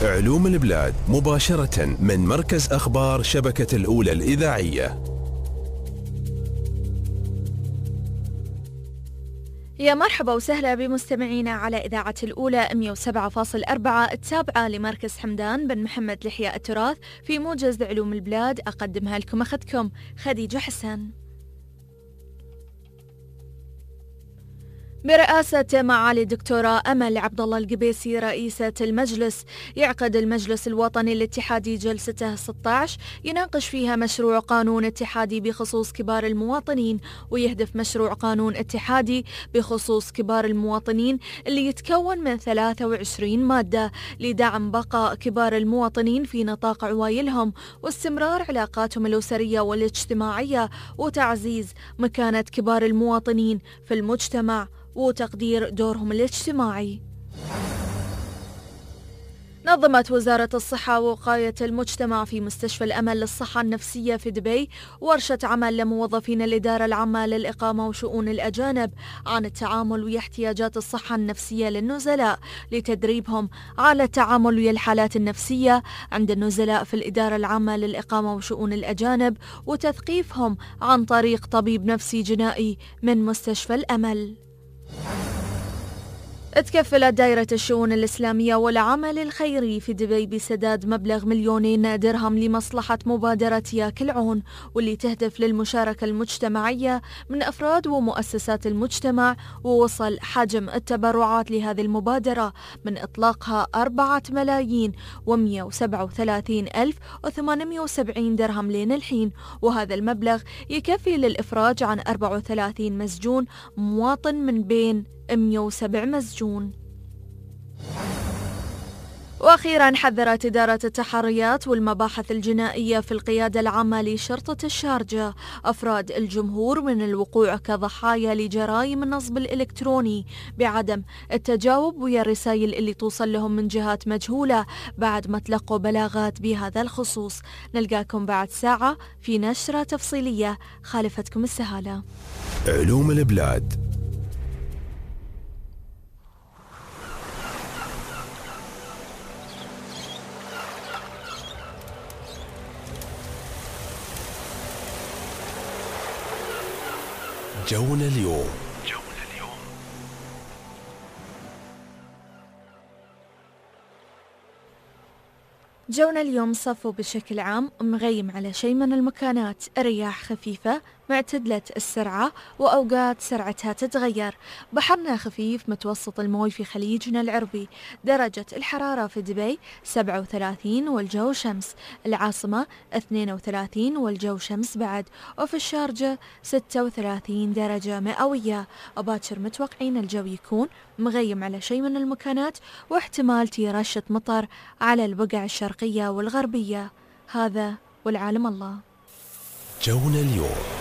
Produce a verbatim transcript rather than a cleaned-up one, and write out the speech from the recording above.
علوم البلاد مباشرة من مركز أخبار شبكة الأولى الإذاعية. يا مرحبا وسهلا بمستمعينا على إذاعة الأولى مئة وسبعة فاصلة أربعة التابعة لمركز حمدان بن محمد لحياء التراث في موجز علوم البلاد. أقدمها لكم أختكم خديجة حسن. برئاسة معالي الدكتورة أمل عبد الله القبيسي رئيسة المجلس، يعقد المجلس الوطني الاتحادي جلسته ستة عشر يناقش فيها مشروع قانون اتحادي بخصوص كبار المواطنين. ويهدف مشروع قانون اتحادي بخصوص كبار المواطنين اللي يتكون من ثلاثة وعشرين مادة لدعم بقاء كبار المواطنين في نطاق عوايلهم واستمرار علاقاتهم الأسرية والاجتماعية وتعزيز مكانة كبار المواطنين في المجتمع وتقدير دورهم الاجتماعي. نظمت وزارة الصحة ووقاية المجتمع في مستشفى الأمل للصحة النفسية في دبي ورشة عمل لموظفين الإدارة العامة للإقامة وشؤون الأجانب عن التعامل ويا احتياجات الصحة النفسية للنزلاء، لتدريبهم على التعامل ويا الحالات النفسية عند النزلاء في الإدارة العامة للإقامة وشؤون الأجانب وتثقيفهم عن طريق طبيب نفسي جنائي من مستشفى الأمل. تكفلت دائرة الشؤون الإسلامية والعمل الخيري في دبي بسداد مبلغ مليونين درهم لمصلحة مبادرة ياك العون، واللي تهدف للمشاركة المجتمعية من أفراد ومؤسسات المجتمع. ووصل حجم التبرعات لهذه المبادرة من إطلاقها أربعة ملايين ومئة وسبعة وثلاثين ألف وثمانمئة وسبعين درهم لين الحين، وهذا المبلغ يكفي للإفراج عن أربعة وثلاثين مسجون مواطن من بين مئة وسبعة مسجون. وأخيرا حذرت إدارة التحريات والمباحث الجنائية في القيادة العامة لشرطة الشارجة أفراد الجمهور من الوقوع كضحايا لجرائم النصب الإلكتروني بعدم التجاوب ويا الرسائل اللي توصل لهم من جهات مجهولة بعد ما تلقوا بلاغات بهذا الخصوص. نلقاكم بعد ساعة في نشرة تفصيلية. خالفتكم السهالة. علوم البلاد. جونا اليوم. جونا اليوم. جونا اليوم صفو بشكل عام مغيم على شيء من المكانات، الرياح خفيفة معتدلة السرعة وأوقات سرعتها تتغير. بحرنا خفيف متوسط الموي في خليجنا العربي. درجة الحرارة في دبي سبعة وثلاثين والجو شمس، العاصمة اثنين وثلاثين والجو شمس بعد، وفي الشارجة ستة وثلاثين درجة مئوية. وباكر متوقعين الجو يكون مغيم على شيء من المكانات واحتمال رشة مطر على البقع الشرقية والغربية. هذا والعالم الله. جونا اليوم.